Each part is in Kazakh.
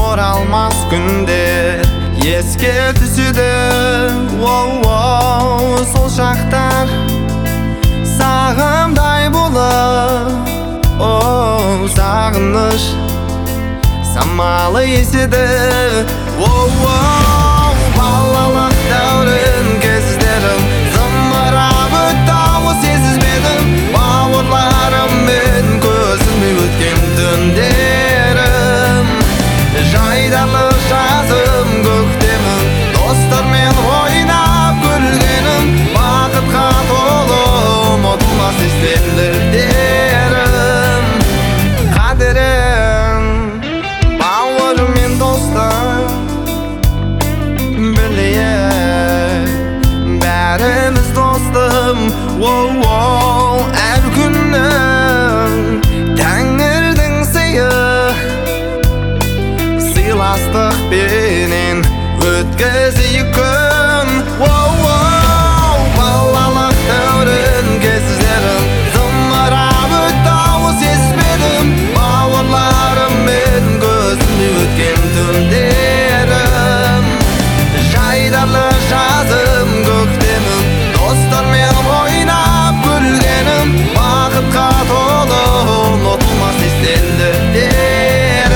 oralmaz günler esке түсüdü. Sol şaktar sağımday bulur. Sağınış samalı esidi. Balalık dövrün gözlerim zımırap öttü, o sezizmedim. Bağırlarımın gözümü ötken dönderim. Jaydalı жазым көктемім, достармен ойнап күлгенім. Бақытқа толы ұмытылмас естеліктерім. Қадірім бауырым мен достым білейік, бәріміз достым. Әр күннің тәңірдің сыйы, сыйластық бенен өткізейік күн. Балалық дәурін кездерім зымырап өтті, ау сезбедім. Бауырларыммен көзімде өткен түндерім. Жайдарлы жазым көктемім, достармен ойнап күлгенім. Бақытқа толы ұмытылмас естеліктерім.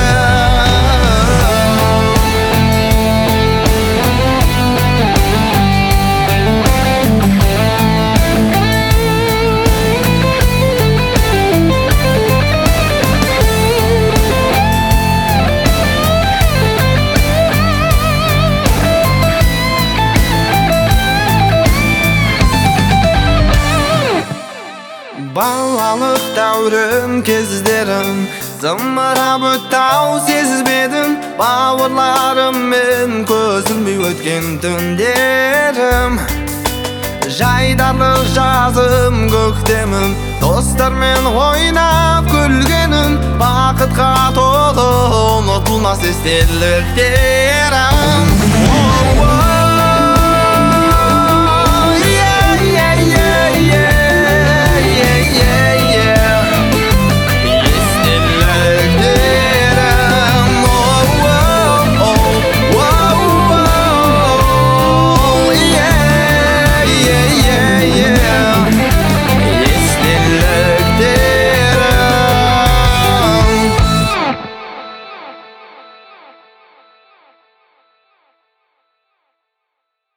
Балалық дәурін кездерім зымырап өтті, ау сезбедім. Бауырларыммен көзілмей өткен түндерім. Жайдарлы жазым көктемім, достармен ойнап күлгенім. Бақытқа толы ұмытылмас естеліктер.